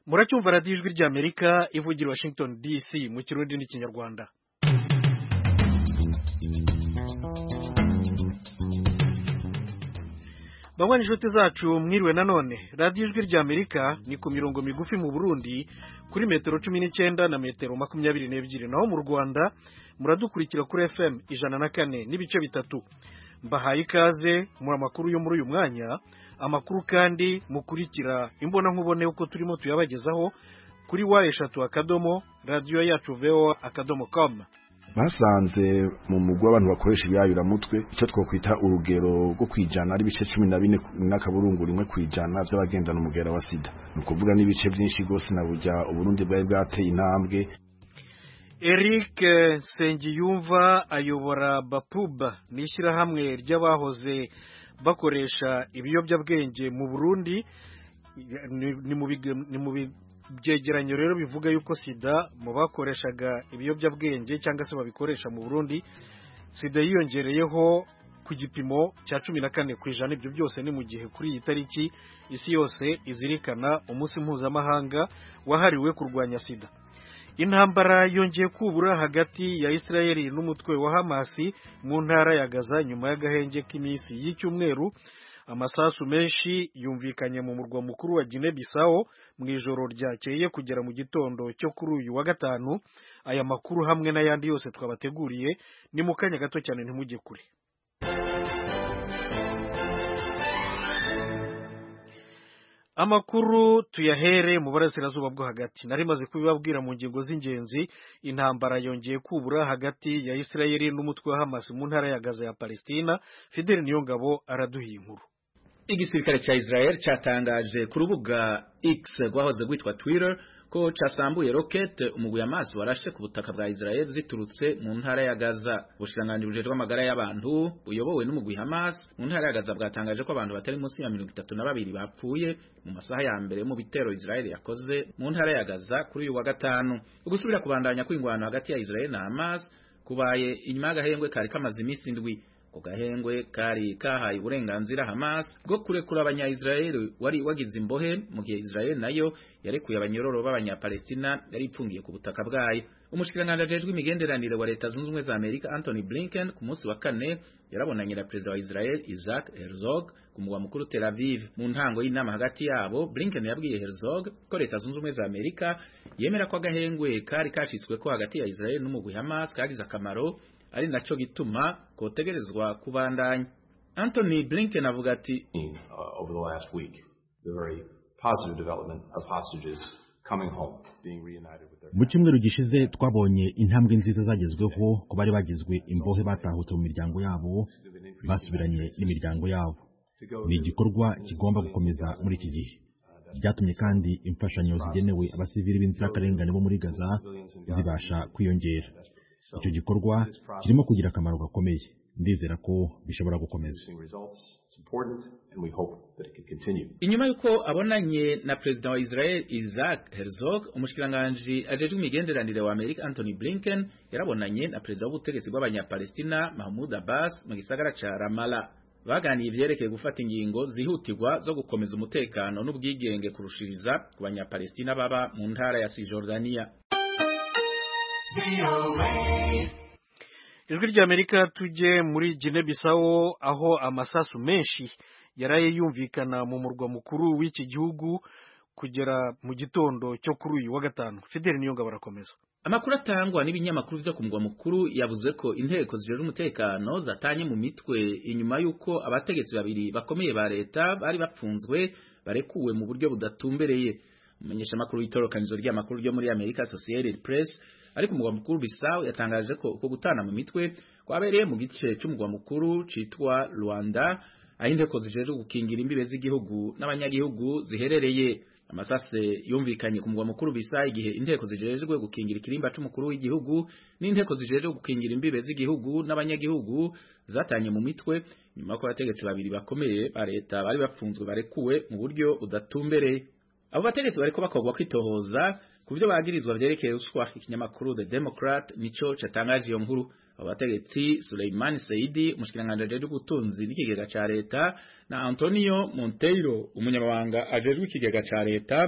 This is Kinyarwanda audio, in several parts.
muracyumva radiyo ijwi ry'Amerika ivugira Washington DC mu Kirundi n'Ikinyarwanda. Bamwe inshuti zacu mwiriwe nanone, radiyo ijwi ry'Amerika ni ku mirongo migufi mu Burundi kuri metero 19 na metero 22, naho mu Rwanda muradukurikira kuri FM 104 n'ibice bitatu. Mbahaye ikaze mu makuru yo muri uyu mwanya, amakuru kandi mukurikira imbona nkubone uko turimo tuyabagezaho kuri wa3 radio yacu voa.com. Basanze mu mugwa abantu bakoresha ibyayura mutwe icyo twokwita urugero rwo kwijana ari bice 14 n'akaburungu rimwe kwijana by'abagendana umugera wa sida, nukuvuga n'ibice byinshi gose na burya Uburundi bwari bwateye intambwe. Eric Sengiyumva ayobora Bapuba nishyira hamwe ry'abahoze bakoresha ibiyobyabwenge mu Burundi, ni mu byegeranyo rero bivuga yuko sida mu bakoreshaga ibiyobyabwenge cyangwa se babikoresha mu Burundi, sida yiyongereyeho ku gipimo cya 14%. Ibyo byose ni mu gihe kuri iyi tariki isi yose izirikana umunsi mpuzamahanga wahariwe kurwanya sida. Intambara yongeye kubura hagati ya Israeli n'umutwe wa Hamas mu ntara ya Gaza nyuma y'agahenge k'iminsi y'icyumweru. Amasasu menshi yumvikanye mu murwa mukuru wa Guinea Bissau mu ijoro ryakeye kugera mu gitondo cyo kuri uyu wa gatanu. Aya makuru hamwe n'ayandi yose twabateguriye ni mu kanya gato cyane, ntimujye kure. Amakuru tuyahere mu burasirazuba bwo hagati. Nari maze kubibabwira mu ngingo z'ingenzi, intambara yongeye kubura hagati ya Israeli n'umutwe wa Hamas mu ntara ya Gaza ya Palestina. Fidel Niyongabo araduhiye inkuru. Igisirikare cha Israel cyatangaje ku rubuga X rwahoze rwitwa Twitter ko casambuye rocket umugwi amazi warashe ku butaka bwa Israel ziturutse mu ntara ya Gaza. Ubushikiranganji bujejwe amagara y'abantu buyobowe n'umugwi Hamas mu ntara ya Gaza bwatangaje ko abantu batari munsi ya 32 bapfuye mu masaha ya mbere mu bitero Israel yakoze mu ntara ya Gaza kuri uyu wa gatanu. Ugusubira kubandanya kwingwana hagati ya Israel na Hamas kubaye inyuma y'agahengwe kari kamaze iminsi ndwi. Gahengwe kari kahaye uburenganzira Hamas bwo kurekura abanya-Israel wari wagize imbohe, mu gihe Israel nayo yarekuye abanyororo b'abanya-Palestina yari ipfungiye ku butaka bwayo. Umushikiranganje ajejwe imigenderanire wa Leta Zunze Ubumwe za Amerika Anthony Blinken ku munsi wa kane yarabonanye na perezida wa Israel Isaac Herzog ku mugwa mukuru Tel Aviv. Mu ntango y'inama hagati yabo, Blinken yabwiye Herzog ko Leta Zunze Ubumwe za Amerika yemera ko agahengwe kari kashitswe ko hagati ya Israel n'umugwi Hamas kagize akamaro, ari naco gituma kotegerezwa kubandanya. Anthony Blinken avuga ati over the last week the very positive development of hostages coming home being reunited with their mu cyumweru gishize twabonye intambwe nziza zagezweho ko bari bagizwe imbohe batahutse mu miryango yabo basubiranye n'imiryango yabo. Ni igikorwa kigomba gukomeza muri iki gihe. Byatumye kandi imfashanyo zigenewe abasivili b'inzirakarengane bo muri Gaza zibasha kwiyongera. Icyo gikorwa kirimo kugira akamaro gakomeye. Ndizera ko bishobora gukomeza. Inyuma yuko abonanye na perezida wa Israel Isaac Herzog, umushikiranganje ajejwe imigenderanire wa Amerika Anthony Blinken yarabonanye na perezida w'ubutegetsi bw'abanya-Palestina Mahmoud Abbas mu gisagara ca Ramallah. Baganiye ivyerekeye gufata ingingo zihutirwa zo gukomeza umutekano n'ubwigenge kurushiriza ku banya-Palestina baba mu ntara ya Cisjordania. Ijwi ry'Amerika tujye muri Guinea Bissau aho amasasu menshi yaraye yumvikana mu murwa mukuru w'iki gihugu kugera mu gitondo cyo kuri uyu wa gatanu. Fidel Niyongabo barakomeza. Amakuru atangwa n'ibinyamakuru byo ku murwa mukuru yavuze ko inteko zijejwe umutekano zatanye mu mitwe inyuma yuko abategetsi babiri bakomeye ba leta bari bapfunzwe barekuwe mu buryo budatumbereye. Umumenyesha makuru w'itorokanizo ry'amakuru ryo muri America Associated Press ariko umugwa mukuru Bissau yatangaje ko uko gutana mu mitwe kwabereye mu gice cy'umugwa mukuru citwa Luanda, aho inteko zijejwe gukingira imbibe z'igihugu n'abanyagihugu ziherereye. Amasase yumvikanye ku mugwa mukuru Bissau igihe inteko zijejwe gukingira ikirimba c'umukuru w'igihugu n'inteko zijejwe gukingira imbibe z'igihugu n'abanyagihugu zatanye mu mitwe nyuma ko abategetsi babiri bakomeye ba leta bari bapfunzwe barekuwe mu buryo budatumbereye. Abo bategetsi bariko bakogwa kwitohoza kubyo bagirizwa vyerekeye uswa. Ikinyamakuru The Democrat nico catangaje iyo nkuru. Abategetsi Suleiman Saidi umushikiranganje ajejwe ubutunzi n'ikigega ca leta na Antonio Monteiro umunyamabanga ajejwe ikigega ca leta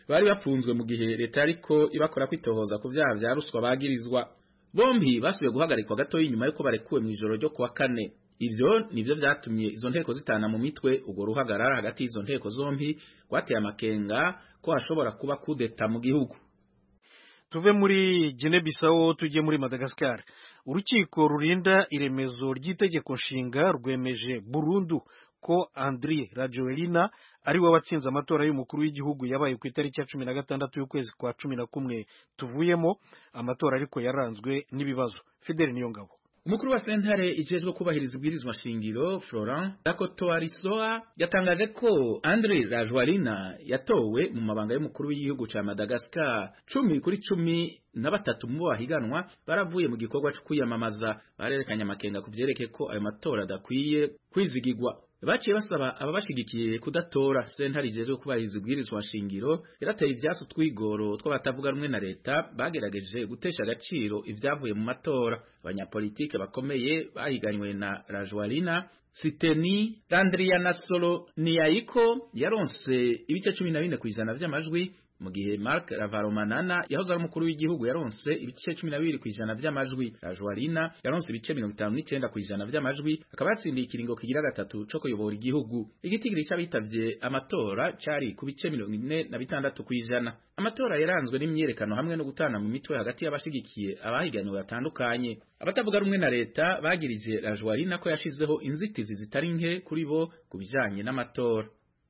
bari bapfunzwe mu gihe leta ariko ibakora kwitohoza ku vyaha vya ruswa bagirizwa. Bombi basubiye guhagarikwa gato inyuma yuko barekuwe mu ijoro ryo kuwa kane. Ivyo nivyo vyatumye izo nteko zitana mu mitwe. Ubwo ruhagarara hagati y'izo nteko zombi rwateye amakenga ko hashobora kuba kudeta mu gihugu. Tuve muri Guinea-Bissau tujye muri Madagascar. Urukiko rurinda iremezo ry'itegeko nshinga rwemeje burundu ko Andry Rajoelina ari we watsinze amatora y'umukuru w'igihugu yabaye ku itariki ya 16 y'ukwezi kwa 11 tuvuyemo. Amatora ariko yaranzwe n'ibibazo. Fidel Niyongabo. Umukuru wa sentare ijejwe kubahiriza ibwirizwa shingiro Florent Dakotoarisoa yatangaje ko Andry Rajoelina yatowe mu mabanga y'umukuru w'igihugu ca Madagascar 10-13 mu bahiganwa baravuye mu gikorwa cyo kwiyamamaza. Barerekanye amakenga ku vyerekeye ko ayo matora adakwiye kwizigirwa. Baciye basaba ababashigikiye kudatora. Sentare ijejwe kubahiriza ibwirizwa shingiro yarateye ivyasu twigoro tw'abatavuga rumwe na leta bagerageje gutesha agaciro ivyavuye mu matora. Abanyapolitike bakomeye bahiganywe na Rajoelina Siteni Randrianasolo Niyaiko yaronse ibice 14% vy'amajwi, mu gihe Marc Ravalomanana yahoze ari umukuru w'igihugu yaronse ibice 12% vy'amajwi. Rajoelina yaronse ibice 59% vy'amajwi, akaba yatsindiye ikiringo kigira gatatu co kuyobora igihugu. Igitigiri c'abitavye amatora cari ku bice 46%. Amatora yaranzwe n'imyerekano hamwe no gutana mu mitwe hagati y'abashigikiye abahiganywe batandukanye. Abatavuga rumwe na leta bagirije Rajoelina ko yashizeho inzitizi zitari nke kuri bo kubijanye n'amatora.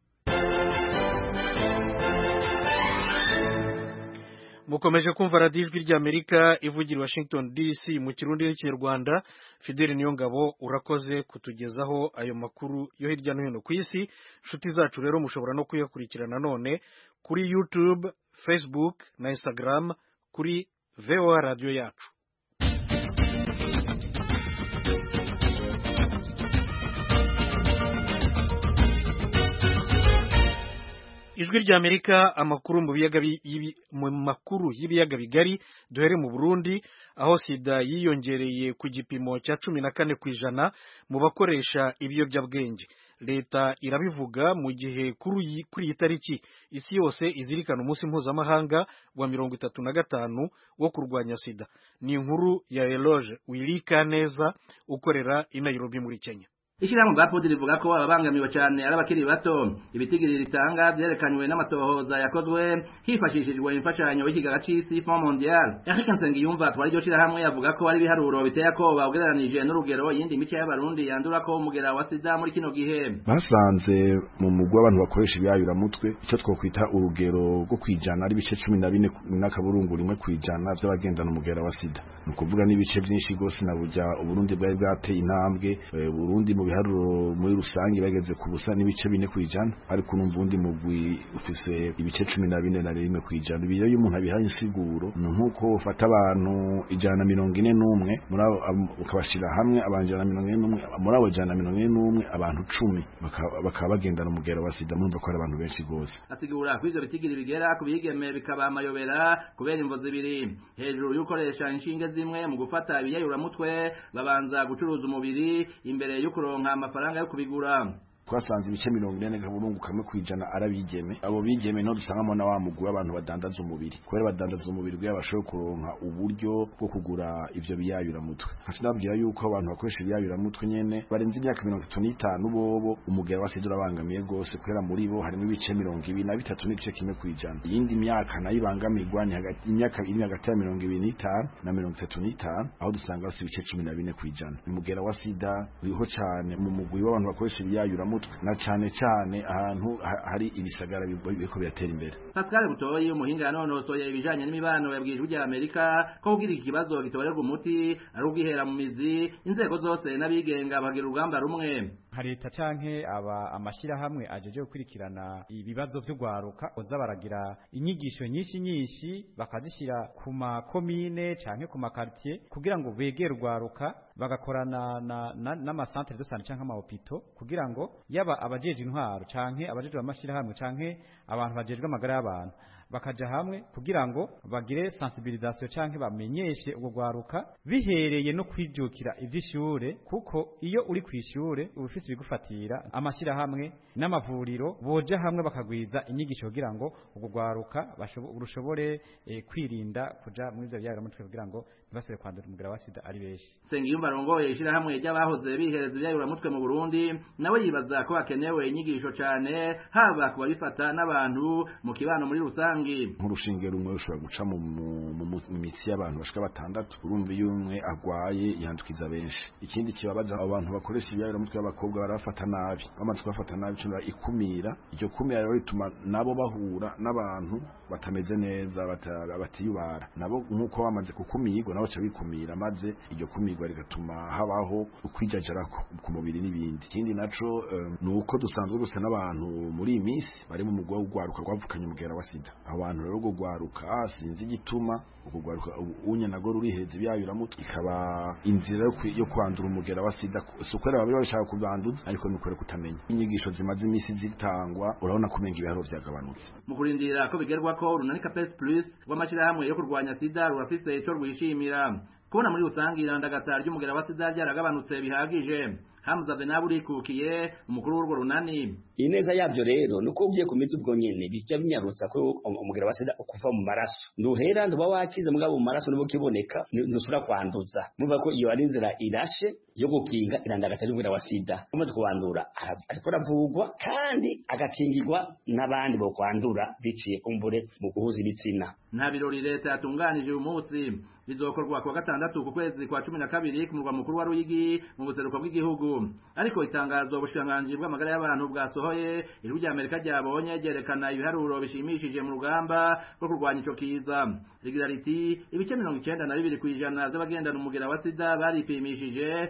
Mukomeje kumva radio Ijwi ry'Amerika ivugira Washington DC mu Kirundi n'Ikinyarwanda. Fidel Niyongabo urakoze kutugezaho ayo makuru yo hirya no hino ku isi. Nshuti zacu rero mushobora no kuyakurikirana none kuri YouTube, Facebook na Instagram kuri VOA Radio yacu. Ijwi ry'Amerika amakuru mu makuru y'ibiyaga bigari duhere mu Burundi aho sida yiyongereye ku gipimo cya 14% mu bakoresha ibiyobyabwenge. Leta irabivuga mu gihe kuri iyi tariki isi yose izirikana umunsi mpuzamahanga wa 35 wo kurwanya sida. Ni inkuru ya Eloge Wilikaneza ukorera i Nairobi muri Kenya. Ishirahamwe Bapodi rivuga ko ababangamiwe cyane ari abakiri bato. Ibitigiri ritanga byerekanywe n'amatohoza yakozwe hifashishijwe imfashanyo y'ikigaga c'isi Fond Mondial. Eric Nsengiyumva twari ryo shirahamwe yavuga ko ari biharuro biteye ko bagereranije n'urugero yindi mice y'abarundi yandura ko umugera wa sida muri kino gihe. Basanze mu mugwa abantu bakoresha ibyayuramutwe icyo twokwita urugero rwo kwijana ari bice 14.1 kwijana by'abagendana umugera wa sida. Nukuvuga n'ibice byinshi gose na burya Uburundi bwari bwateye intambwe. Burundi biharuro muri rusangi bageze ku busa n'ibice 4 kwijana, ariko numvundi mugwi ufise ibice 14 kwijana. Ibiyo y'umuntu abihaye insiguro nkuko ufata abantu 141 muri abo ukabashira hamwe abanjana 41 muri abo 141 abantu 10 bakaba bagendana umugera wa sida. Mumva ko ari abantu benshi gose. Asigura kw'ivyo bitigiri bigera kubigeme bikaba amayobera kubera imvo zibiri. Hejuru y'ukoresha inshinge zimwe mu gufata ibiyayuramutwe babanza gucuruza umubiri imbere y'ukuro nka amafaranga yo kubigura. Twasanze ibice 40 kaburungu kamwe kwijana arabigeme. Abo bigeme no dusangamo na wa mugwi abantu badandaza umubiri. Kwera badandaza umubiri bwa bashoboye kuronka uburyo bwo kugura ivyo biyayura mutwe. Ntabwira yuko abantu bakoresha ibiyayura mutwe nyene barenze imyaka 35 bobo umugera wa sida urabangamiye gose kwera muri bo harimo ibice 23 n'igice kimwe kwijana. Yindi myaka nayibangamirwa ni hagati imyaka iri hagati ya 25 na 35 aho dusanga basi ibice 14 kwijana. Umugera wa sida uriho cyane mu mugwi w'abantu bakoresha ibiyayura na cyane ahantu hari ibisagara biko biratera imbere. Pascal Butoyi umuhinga nonosoye ibijanye n'imibano yabwije ujya Amerika ko kugira ikibazo gitorerwa umuti ari ugihera mu mizi inzego zose n'abigenga bagira urugamba rumwe. Leta canke amashira hamwe ajeje gukurikirana ibibazo vy'ugwaruka oza baragira inyigisho nyinshi bakazishira ku makomine canke ku makartier kugira ngo begere urwaruka bagakorana n'amasantere de santé canke amahopito kugira ngo yaba abajeje intwaro canke abajeje amashira hamwe canke abantu bajejwe amagara y'abantu bakaja hamwe kugira ngo bagire sensibilisation canke bamenyeshe ubwo gwaruka bihereye no kwijukira ivy'ishure, kuko iyo uri kwishure ubufise bigufatira amashira hamwe n'amavuriro boja hamwe bakagwiza inyigisho kugira ngo ubwo gwaruka rushobore kwirinda kuja muri ivyo byayiramutwe kugira ngo ntibasubire kwandura umugera wa sida ari benshi. Nsengiyumva arongoye ishirahamwe ry'abahoze bihereza ibyayiramutwe mu Burundi nawe yibaza ko hakenewe inyigisho cane haba ku babifata n'abantu mu kibano muri rusangi. Nk'urushinge rumwe rushobora guca mu mitsi y'abantu bashika batandatu, urumva iyo umwe agwaye yandukiza benshi. Ikindi kibabaza abantu bakoresha ibyayiramutwe y'abakobwa barafata nabi, bamaze kubafata nabi cyo ikumira, iryo kumira rero rituma nabo bahura n'abantu batameze neza batiyubara, nabo nkuko bamaze kukumirwa nabo cha bikumira, maze iryo kumirwa rigatuma habaho ukwijajara ku mubiri n'ibindi. Ikindi naco nuko dusanzwe gusa n'abantu muri iyi minsi bari mu mugwa w'ugwaruka rwavukanye umugera wa sida. Abantu rero go gwaruka sinzi igituma ugo gwaruka unye nago ruriheza ibyayuramutwe ikaba inzira yo kwandura umugera wa sida, sukwera babiri bashaka kubanduza ariko nukore kutamenya. Inyigisho zimaze imisi zitangwa urabona kumenga ibiharo byagabanutse. Mu kurindira ko bigerwa ko Runanika Plus rw'amashirahamwe yo kurwanya sida rurafise ico rwishimira kubona muri rusangi irandagata ry'umugera wa sida ryaragabanutse bihagije. Hamza Benaburi kukiye umukuru w'urwo runani. Ineza yavyo rero nuko ugiye kumeza ubwo nyene bijya binyarutsa ko umugera wa sida ukuva mu maraso nduhera nduba wakize mugabo mu maraso nubo kiboneka ntusura kwanduza. Muva ko iyo ari inzira irashe yo gukinga irandagata ry'umugera wa sida umaze kuwandura ariko ravugwa kandi agakingirwa n'abandi bo kwandura biciye kumbure mu guhuza ibitsina. Nta birori leta yatunganije uyu munsi bizokorwa kwa gatandatu ku kwezi kwa 12 ku murwa mukuru wa Ruyigi mu buseruko bw'igihugu, ariko itangazo ubushikiranganji bw'amagara y'abantu bwasohoye ijwi rya Amerika ryabonye ryerekana ibiharuro bishimishije mu rugamba rwo kurwanya ico kiza. Regularity ibice 92% z'abagendana umugera wa sida baripimishije,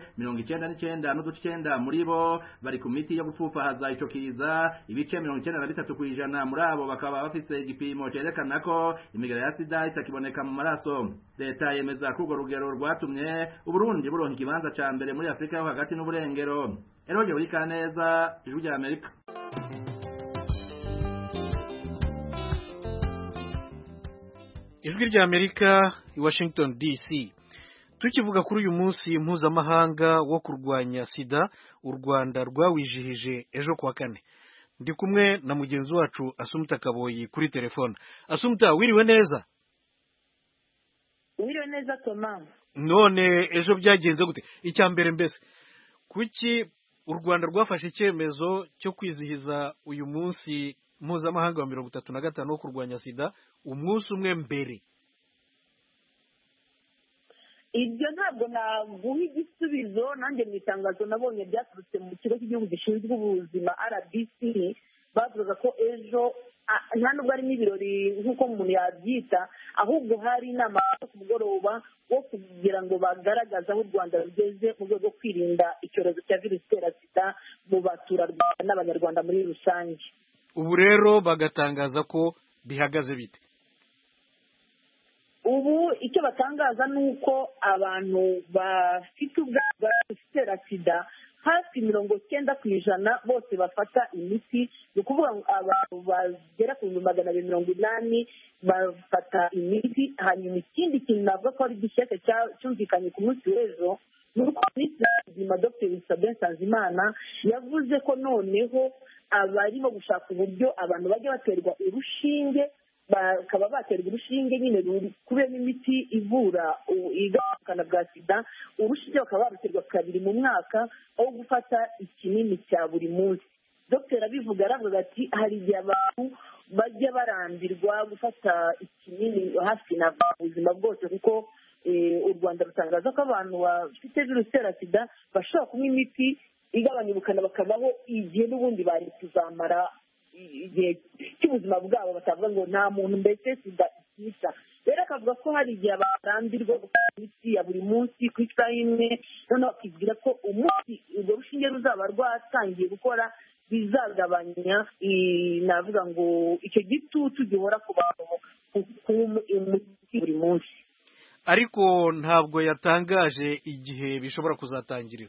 99.9 muri bo bari ku miti yo gupfufahaza ico kiza, ibice 93% muri abo bakaba bafise igipimo cerekana ko imigera ya sida itakiboneka mu maraso. Leta yemeza ko urwo rugero rwatumye Uburundi buronka ikibanza ca mbere muri Afrika yo hagati n'uburengero. Eroje uri kaneza ijwi rya Amerika. Ijwi rya Amerika i Washington DC. Tukivuga kuri uyu munsi mpuzamahanga wo kurwanya sida, u Rwanda rwawijihije ejo kwa kane. Ndi kumwe na mugenzi wacu Asumta Kaboyi kuri telefone. Asumta, wiriwe neza? Wiriwe neza Thomas. None ejo byagenze gute? Icyambere mbese kuki u Rwanda rwafashe icyemezo cyo kwizihiza uyu munsi mpuzamahanga wa 35 wo kurwanya sida umunsi umwe mbere? Ibyo ntabwo naguha igisubizo, nanjye mu itangazo nabonye byaturutse mu kigo cy'igihugu gishinzwe ubuzima RBC, bavuga ko ejo nta nubwo ari n'ibirori nk'uko umuntu yabyita, ahubwo hari inama ku mugoroba wo kugira ngo bagaragaze aho u Rwanda rugeze mu rwego rwo kwirinda icyorezo cya virusi itera sida mu baturarwanda n'abanyarwanda muri rusange. Ubu rero bagatangaza ko bihagaze bite? Ubu icyo batangaza ni uko abantu bafite ubwandu bwa virusi itera sida hafi 90% bose bafata imiti, ni ukuvuga ngo abantu bagera ku 280 bafata imiti. Hanyuma ikindi kintu navuga ko ari gishyashya cyumvikanye ku munsi w'ejo ni uko Minisitiri w'Ubuzima Dr Sabin Nsanzimana yavuze ko noneho abarimo gushaka uburyo abantu bajya baterwa urushinge, bakaba baterwa urushinge nyine kubera imiti ivura igabanya bwa sida, urushinge bakaba baruterwa 2 mu mwaka aho gufata ikinini cya buri munsi. Dr abivuga aravuga ati hari igihe abantu bajya barambirwa gufata ikinini hafi na ubuzima bwose, kuko u Rwanda rutangaza ko abantu bafite virusi itera sida bashobora kunywa imiti igabanya ubukana bakabaho igihe n'ubundi bari kuzamara igihe cy'ubuzima bwabo, batavuga ngo nta muntu mbese sida ikica. Rero akavuga ko hari igihe barambirwa gufata imiti ya buri munsi ku isaha imwe, noneho bakibwira ko umunsi urwo rushinge ruzaba rwatangiye gukora bizagabanya navuga ngo icyo gitutu gihora ku bantu umuti buri munsi. Ariko ntabwo yatangaje igihe bishobora kuzatangirira.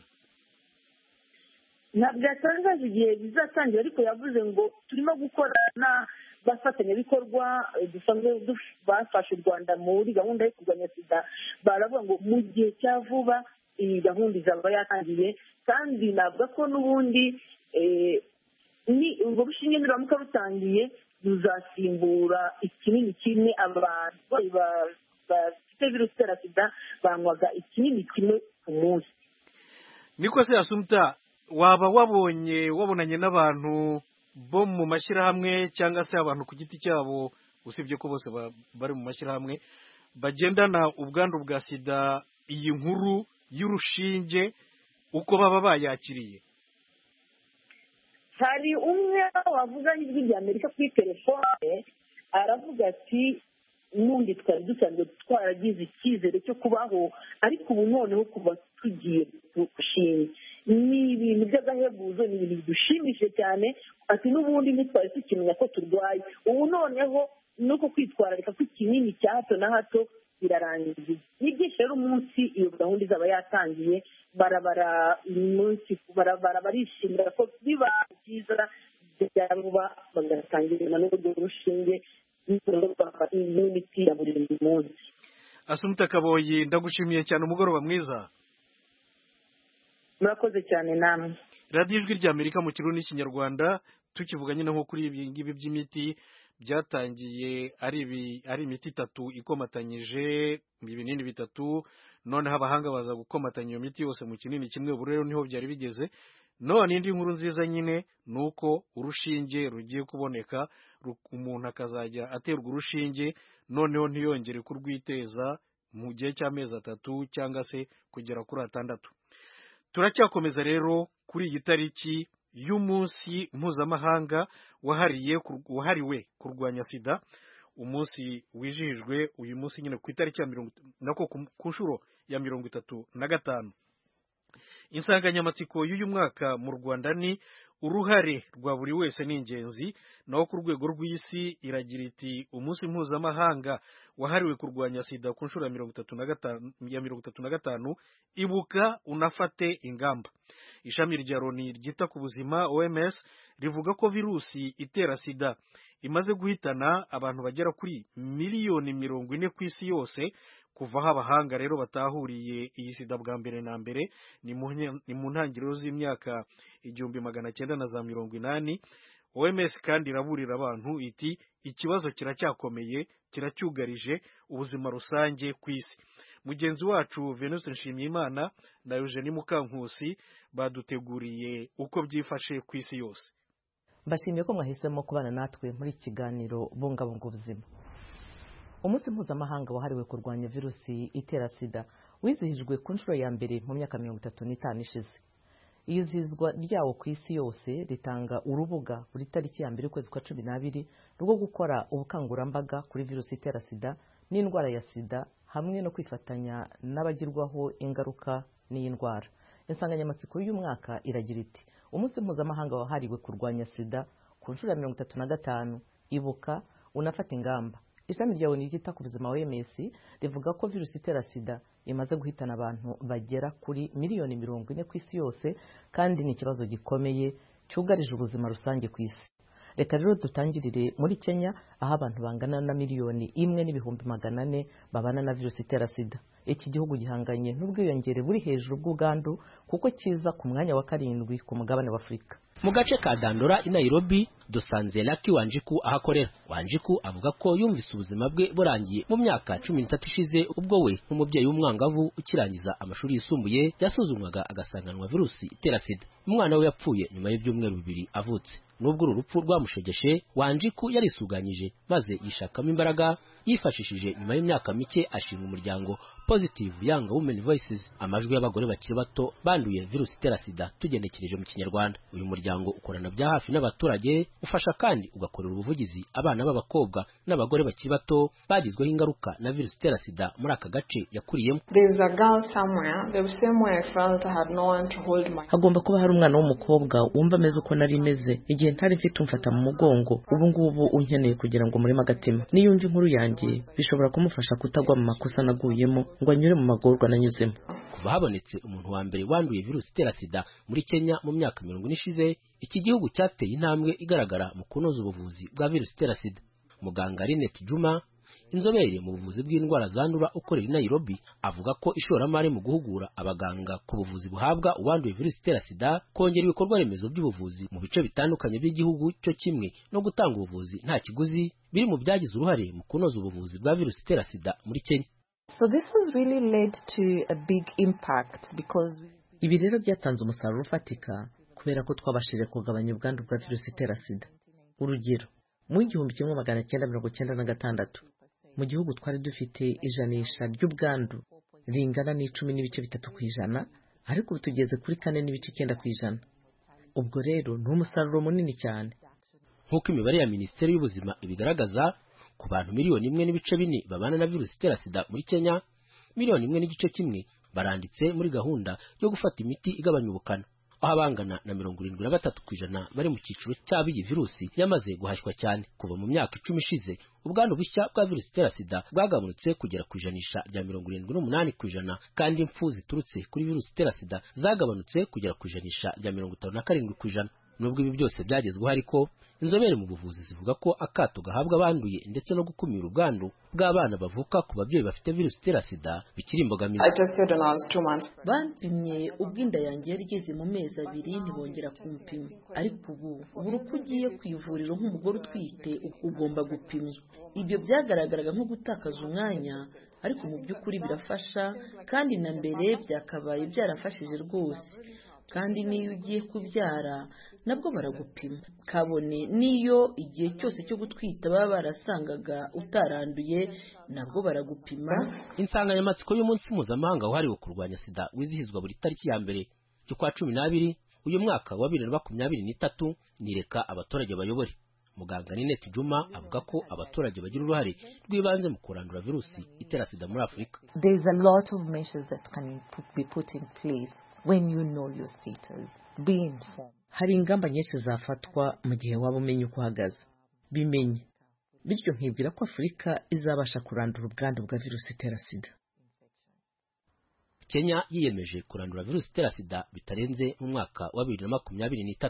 Ntabwo yatangaje igihe bizatangira, ariko yavuze ngo turimo gukorana bafatanyabikorwa dusanzwe bafashe u Rwanda muri gahunda yo kurwanya sida baravuga ngo mu gihe cya vuba iyi gahunda izaba yatangiye, kandi navuga ko n'ubundi ni ubwo bushinge niramuka butangiye ruzasimbura ikinini kimwe. abantu bafite virusi itera sida banywaga ikinini kimwe ku munsi. niko se Assumpta, waba wabonanye n'abantu bo mu mashyirahamwe cyangwa se abantu ku giti cyabo, usibye ko bose bari mu mashyirahamwe, bagendana ubwandu bwa sida, iyi nkuru y'urushinge uko baba bayakiriye? hari umwe wavuganye ijwi rya Amerika kuri telefone aravuga ati n'undi twari dusanzwe twaragize icyizere cyo kubaho, ariko ubu noneho kuba tugiye gushinga ni ibintu by'agahebuzo, ni ibintu bidushimishije cyane. ati n'ubundi ntitwari tukimenya ko turwaye, ubu noneho nuko kwitwararika kw'ikinini cya hato na hato birarangiye. ni byinshi rero umunsi iyo gahunda izaba yatangiye barabara umunsi barishimira ko biba byiza byaba bagatangira n'urwo rushinge n'imiti ya buri munsi. Assumpta Kaboyi, ndagushimiye cyane, umugoroba mwiza. murakoze cyane namwe. radiyo ijwi rya Amerika mu Kirundi n'Ikinyarwanda, tukivuga nyine nko kuri ibi ngibi by'imiti byatangiye ari imiti itatu ikomatanyije, ibinini bitatu, noneho abahanga baza gukomatanya iyo miti yose mu kinini kimwe. ubu rero niho byari bigeze. none indi nkuru nziza nyine ni uko urushinge rugiye kuboneka, umuntu akazajya aterwa urushinge, noneho ntiyongere kurwiteza mu gihe cy'amezi 3 cyangwa se kugera kuri 6. turacyakomeza rero kuri iyi tariki y'umunsi mpuzamahanga wahariwe kurwanya sida, umunsi wijihijwe uyu munsi nyine ku itariki ya ku nshuro ya 35. insanganyamatsiko y'uyu mwaka mu Rwanda ni uruhare rwa buri wese ni ingenzi, naho ku rwego rw'isi iragira iti umunsi mpuzamahanga wahariwe kurwanya sida ku nshuro ya 35, ibuka unafate ingamba. ishami rya Loni ryita ku buzima OMS rivuga ko virusi itera sida imaze guhitana abantu bagera kuri miliyoni 40 ku isi yose kuva aho abahanga rero batahuriye iyi sida bwa mbere na mbere ni mu ntangiriro z'imyaka 1980. OMS kandi iraburira abantu iti ikibazo kiracyakomeye, kiracyugarije ubuzima rusange ku isi. mugenzi wacu Venuste Nshimiyimana na Eugenie Mukankusi baduteguriye uko byifashe ku isi yose. Mbashimiye ko mwahisemo kubana natwe muri iki kiganiro bungabunga ubuzima. umunsi mpuzamahanga wahariwe kurwanya virusi itera sida wizihijwe ku nshuro ya mbere mu myaka 35 ishize. iyizihizwa ryawo ku isi yose ritanga urubuga buri tariki ya mbere ukwezi kwa 12 rwo gukora ubukangurambaga kuri virusi itera sida n'indwara ya sida hamwe no kwifatanya n'abagirwaho ingaruka n'iyi ndwara. insanganyamatsiko y'uyu mwaka iragira iti umunsi mpuzamahanga wahariwe kurwanya sida ku nshuro ya 35, ibuka unafata ingamba. ishami rya Loni ryita ku buzima OMS rivuga ko virusi itera sida imaze guhitana abantu bagera kuri miliyoni 40 ku isi yose, kandi ni ikibazo gikomeye cyugarije ubuzima rusange ku isi. reka rero dutangirire muri Kenya, aho abantu bangana na miliyoni 1,400,000 babana na virusi itera sida. iki gihugu gihanganye n'ubwiyongere buri hejuru bw'ubwandu kuko kiza ku mwanya wa 7 ku mugabane wa Afurika. mu gace ka Dandora i Nairobi dusanze Lucky Wanjiku ahakorera. Wanjiku avuga ko yumvise ubuzima bwe burangiye mu myaka 13 ishize, ubwo we nk'umubyeyi w'umwangavu ukirangiza amashuri yisumbuye yasuzumwaga agasanganwa virusi itera sida. umwana we yapfuye nyuma y'ibyumweru 2 avutse. nubwo uru rupfu rwamushegeshe, Wanjiku yarisuganyije maze yishakamo imbaraga, yifashishije nyuma y'imyaka mike ashinga umuryango Positive Young Women Voices, amajwi y'abagore bakiri bato banduye virusi itera sida tugenekereje mu Kinyarwanda. uyu muryango ukorana bya hafi n'abaturage, ufasha kandi ugakorera ubuvugizi abana b'abakobwa n'abagore bakiri bato bagizweho ingaruka na virusi itera sida muri aka gace yakuriyemo. hagomba kuba hari umwana w'umukobwa wumva ameze uko nari meze igihe ntari mfite umfata mu mugongo. ubu ngubu unkeneye kugira ngo murema agatima. niyumva inkuru yanjye bishobora kumufasha kutagwa mu makosa naguyemo ngo anyure mu magorwa nanyuzemo. Kuva habonetse umuntu wa mbere wanduye virusi itera sida muri Kenya mu myaka 40 ishize, iki gihugu cyateye intambwe igaragara mu kunoza ubuvuzi bwa virusi itera sida. Muganga Linet Juma, inzobere mu buvuzi bw'indwara zandura ukorera i Nairobi, avuga ko ishoramari mu guhugura abaganga ku buvuzi buhabwa uwanduye virusi itera sida, kongera ibikorwa remezo by'ubuvuzi mu bice bitandukanye by'igihugu cyo kimwe no gutanga ubuvuzi nta kiguzi biri mu byagize uruhare mu kunoza ubuvuzi bwa virusi itera sida muri Kenya. So this has really led to a big impact because ibi rero byatanze umusaruro ufatika kubera ko twabashije kugabanya ubwandu bwa virusi itera sida. Urugero, mu 1996 mu gihugu twari dufite ijanisha ry'ubwandu ringana n'10.3%, ariko ubu tugeze kuri 4.9%. Ubwo rero ni umusaruro munini cyane. Nk'uko imibare ya Minisiteri y'Ubuzima ibigaragaza, ku bantu 1.4 babana na virusi itera sida muri Kenya, 1.1 baranditse muri gahunda yo gufata imiti igabanya ubukana, aho abangana na 73% bari mu cyiciro cy'abiyi virusi yamaze guhashywa cyane. Kuva mu myaka 10 ishize, ubwandu bushya bwa virusi itera sida bwagabanutse kugera ku ijanisha rya 78%, kandi impfu ziturutse kuri virusi itera sida zagabanutse kugera ku ijanisha rya 57%. Nubwo ibi byose byagezweho, ariko inzobere mu buvuzi zivuga ko akato gahabwa abanduye ndetse no gukumira ubwandu bw'abana bavuka ku babyeyi bafite virusi itera sida bikiri imbogamizi. Bantumye ubwinda yanjye yarigeze mu mezi 2 ntibongera kumpima, ariko ubu buri uko ugiye ku ivuriro nk'umugore utwite ugomba gupimwa. Ibyo byagaragaraga nko gutakaza umwanya, ariko mu by'ukuri birafasha, kandi na mbere byakabaye byarafashije rwose. Kandi niyo ugiye kubyara nabwo baragupima, kabone niyo igihe cyose cyo gutwita baba barasangaga utaranduye nabwo baragupima. Insanganyamatsiko y'umunsi mpuzamahanga wahariwe kurwanya sida wizihizwa buri tariki ya mbere y'ukwa 12 uyu mwaka wa 2023 nireka abaturage bayobore. Muganga Linet Juma avuga ko abaturage bagira uruhare rw'ibanze mu kurandura virusi itera sida muri Afurika. There is a lot of measures that can be put in place when you know your status. Be informed. Hari ingamba nyinshi zafatwa mu gihe waba umenye uko uhagaze. Bimenye. Bityo nkibwira ko Afurika izabasha kurandura ubwandu bwa virusi itera sida. Kenya yiyemeje kurandura virusi itera sida bitarenze mu mwaka wa 2023.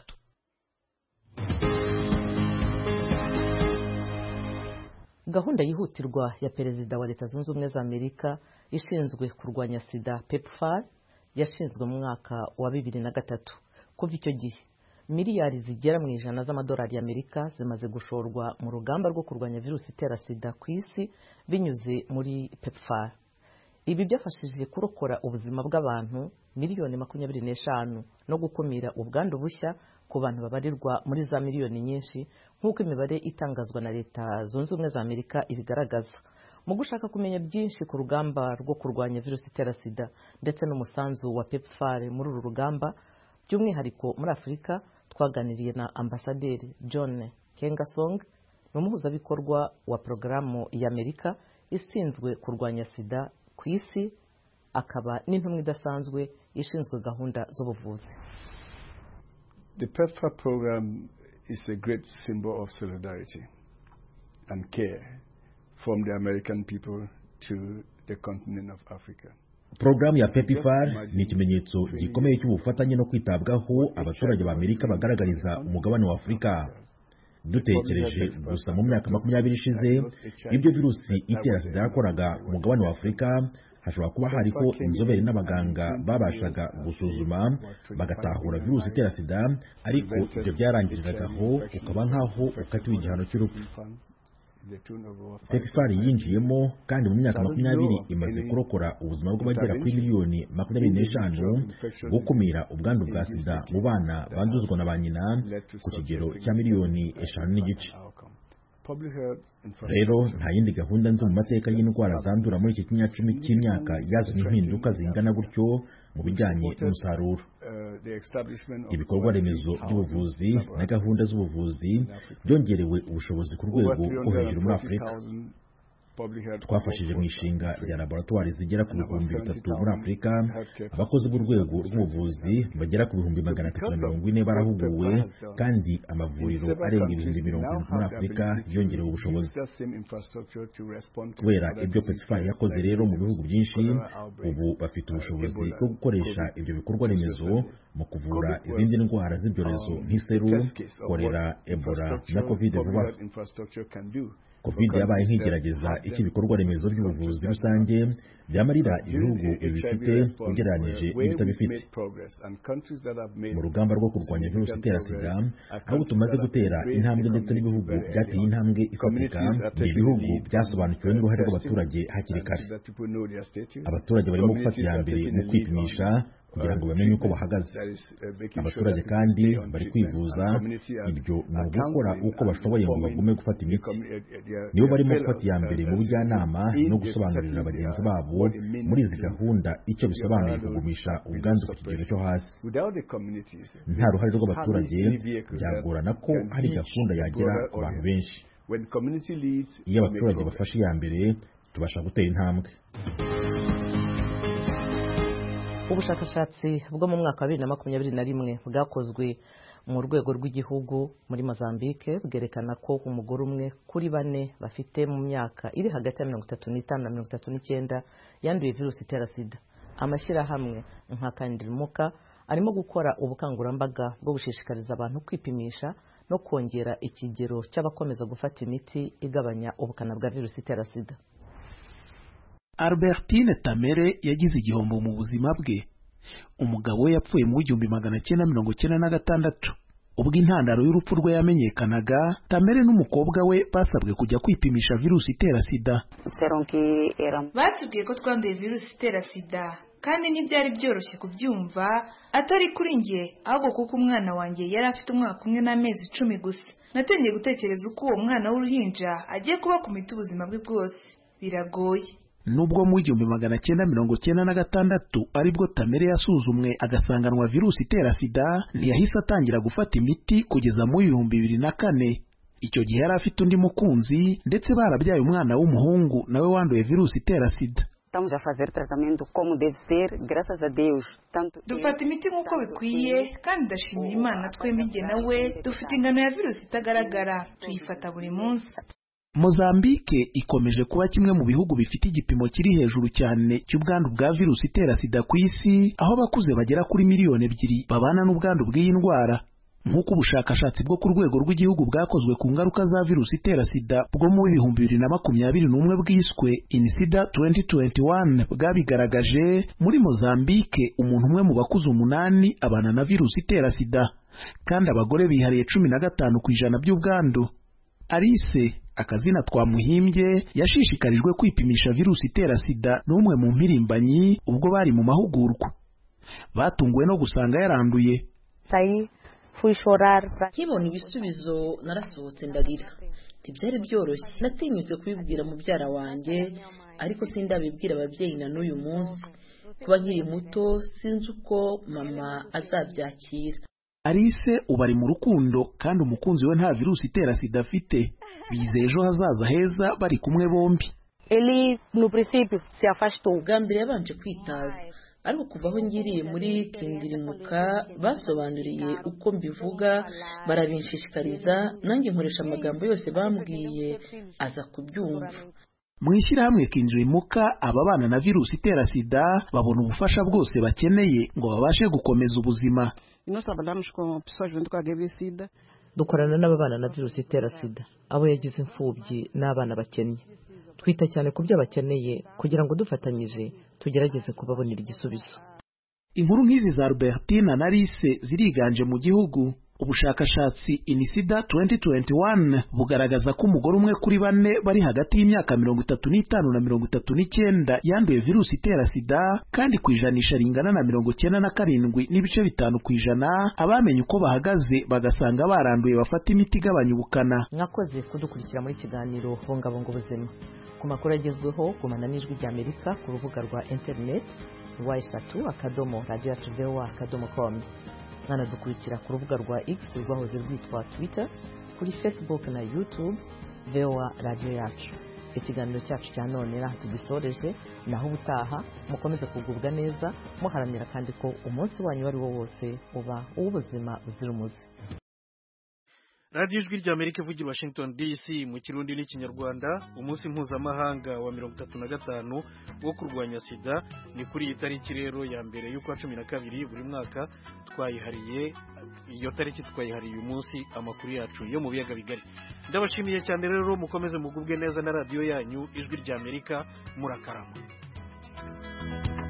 Gahunda yihutirwa ya Perezida wa Leta Zunze Ubumwe za Amerika ishinzwe kurwanya sida PEPFAR yashinzwe mu mwaka wa 2003. Kuva icyo gihe miliyari zigera mu ijana z'amadolari y'Amerika zimaze gushorwa mu rugamba rwo kurwanya virusi itera sida ku isi binyuze muri PEPFAR. Ibi byafashije kurokora ubuzima bw'abantu miliyoni 25 no gukumira ubwandu bushya ku bantu babarirwa muri za miliyoni nyinshi, nk'uko imibare itangazwa na Leta Zunze Ubumwe za Amerika ibigaragaza. Mu gushaka kumenya byinshi ku rugamba rwo kurwanya virusi itera sida ndetse n'umusanzu wa PEPFAR muri uru rugamba, by'umwihariko muri Afurika, twaganiriye na Ambasaderi John Kengasong, n'umuhuzabikorwa wa porogaramu y'Amerika ishinzwe kurwanya sida ku isi, akaba n'intumwa idasanzwe ishinzwe gahunda z'ubuvuzi. The PEPFAR program is a great symbol of solidarity and care from the American people to the continent of Africa. Programu ya PEPFAR ni ikimenyetso gikomeye cy'ubufatanye no kwitabwaho abaturage ba Amerika bagaragariza umugabane wa Afurika. Dutekereje gusa mu myaka 20 ishize ibyo virusi itera sida yakoraga umugabane wa Afurika, hashobora kuba hariho inzobere n'abaganga babashaga gusuzuma bagatahura virusi itera sida, ariko ibyo byarangiriragaho ukaba nkaho ukatiwe igihano cy'urupfu. PEPFAR yinjiyemo kandi mu myaka 20 imaze kurokora ubuzima bw'abagera kuri miliyoni 25, gukumira ubwandu bwa sida mu bana banduzwa na ba nyina ku kigero cya miliyoni 5.5. Rero nta yindi gahunda nzi mu mateka y'indwara zandura muri iki kinyacumi cy'imyaka yazanye impinduka zingana gutyo mu bijyanye n'umusaruro. Ibikorwa remezo by'ubuvuzi na gahunda z'ubuvuzi byongerewe ubushobozi ku rwego rwo hejuru muri Afurika. twafashije mu ishinga rya laboratwari zigera ku bihumbi 3 muri Afurika. Abakozi b'urwego rw'ubuvuzi bagera ku bihumbi 340 barahuguwe, kandi amavuriro arenga ibihumbi 70 muri Afurika yongerewe ubushobozi. Kubera ibyo PEPFAR yakoze rero mu bihugu byinshi, ubu bafite ubushobozi bwo gukoresha ibyo bikorwa remezo mu kuvura izindi ndwara z'ibyorezo nk'iseru, kolera, Ebola na Covid vuba. Covid yabaye nk'igerageza iki bikorwa remezo by'ubuvuzi rusange byamarira ibihugu bifite ugereranyije n'ibitabifite. Mu rugamba rwo kurwanya virusi itera sida, aho tumaze gutera intambwe ndetse n'ibihugu byateye intambwe ifatika, ni ibihugu byasobanukiwe n'uruhare rw'abaturage hakiri kare. Abaturage barimo gufata iya mbere mu kwipimisha kugira ngo bamenye uko bahagaze. Abaturage kandi bari kwivuza, ibyo ni ugukora uko bashoboye ngo bagume gufata imiti. Nibo barimo gufata iya mbere mu bujyanama no gusobanurira bagenzi babo muri izi gahunda icyo bisobanuye kugumisha ubwandu ku kigero cyo hasi. Nta ruhare rw'abaturage byagorana ko hari gahunda yagera ku bantu benshi. Iyo abaturage bafashe iya mbere, tubasha gutera intambwe. Ubushakashatsi bwo mu mwaka wa 2021 bwakozwe mu rwego rw'igihugu muri Mozambique bwerekana ko umugore umwe kuri 4 bafite mu myaka iri hagati ya 35 na 39 yanduye virusi itera sida. Amashyirahamwe nka Kandilmuka arimo gukora ubukangurambaga bwo gushishikariza abantu kwipimisha no kongera ikigero cy'abakomeza gufata imiti igabanya ubukana bwa virusi itera sida. Albertine Tamere yagize igihombo mu buzima bwe. Umugabo we yapfuye mu 1996. Ubwo intandaro y'urupfu rwe yamenyekanaga, Tamere n'umukobwa we basabwe kujya kwipimisha virusi itera sida. Batubwiye ko twanduye virusi itera sida, kandi ntibyari byoroshye kubyumva, atari kuri njye ahubwo kuko umwana wanjye yari afite umwaka umwe n'amezi 10 gusa. Natangiye gutekereza uko uwo mwana w'uruhinja agiye kuba ku miti ubuzima bwe bwose. Biragoye. Nubwo mu 1996 aribwo Tamere yasuzumwe agasanganwa virusi itera sida, ntiyahise atangira gufata imiti kugeza mu 2004. Icyo gihe yari afite undi mukunzi, ndetse barabyaye umwana w'umuhungu nawe wanduye virusi itera sida. Dufata imiti nk'uko bikwiye, kandi ndashimira Imana twembi njye nawe dufite ingano ya virusi itagaragara, tuyifata buri munsi. Mozambique ikomeje kuba kimwe mu bihugu bifite igipimo kiri hejuru cyane cy'ubwandu bwa virusi itera sida ku isi, aho abakuze bagera kuri 2 miliyoni babana n'ubwandu bw'iyi ndwara. Nk'uko ubushakashatsi bwo ku rwego rw'igihugu bwakozwe ku ngaruka za virusi itera sida bwo mu 2021 bwiswe INSIDA 2021 bwabigaragaje, muri Mozambique umuntu umwe mu bakuze 8 abana na virusi itera sida, kandi abagore bihariye 15% by'ubwandu. Alice, akazina twamuhimbye, yashishikarijwe kwipimisha virusi itera sida n'umwe mu mpirimbanyi ubwo bari mu mahugurwa. Batunguwe no gusanga yaranduye. Nkibona ibisubizo narasohotse ndarira. Ntibyari byoroshye. Natinyutse kubibwira mubyara wanjye, ariko sindabibwira ababyeyi na n'uyu munsi. Kuba nkiri muto sinzi uko mama azabyakira. Alice ubari mu rukundo, kandi umukunzi we nta virusi itera sida afite. Bizeye ejo hazaza heza bari kumwe bombi. No princípio se afastou. Gambire yabanje kwitaza, ariko kuva aho ngiriye muri Kandilmuka basobanuriye uko mbivuga, barabinshishikariza, nanjye nkoresha amagambo yose bambwiye aza kubyumva. Mu ishyirahamwe Kandilmuka ababana na virusi itera sida babona ubufasha bwose bakeneye ngo babashe gukomeza ubuzima. Dukorana n'ababana na virusi itera sida, abo yagize imfubyi n'abana bakennye. Twita cyane ku byo bakeneye kugira ngo dufatanyije tugerageze kubabonera igisubizo. Inkuru nk'izi za Albertine na Alice ziriganje mu gihugu. Ubushakashatsi INSIDA 2021 bugaragaza ko umugore umwe kuri 4 bari hagati y'imyaka 35 na 39 yanduye virusi itera sida, kandi ku ijanisha ringana na 97.5% abamenye uko bahagaze bagasanga baranduye bafata imiti igabanya ubukana. Mwakoze kudukurikira muri kiganiro bungabunga ubuzima. Ku makuru agezweho gumana n'Ijwi ry'Amerika ku rubuga rwa internet y3.radio.com. Mwanadukurikira ku rubuga rwa X rwahoze rwitwa Twitter, kuri Facebook na YouTube VOA Radio Yacu. ikiganiro cyacu cya none aha tugisoreje, naho ubutaha mukomeze kugubwa neza muharanira kandi ko umunsi wanyu ari wo wose uba uw'ubuzima buzira umuze. radiyo ijwi ry'Amerika ivugira Washington DC mu kirundi n'ikinyarwanda. Umunsi mpuzamahanga wa 35 wo kurwanya sida ni kuri iyi tariki rero ya mbere y'ukwa 12 buri mwaka. Twayihariye iyo tariki, twayihariye uyu munsi amakuru yacu yo mu biyaga bigari. Ndabashimiye cyane rero, mukomeze mugubwe neza na radiyo yanyu ijwi ry'Amerika. Murakarama.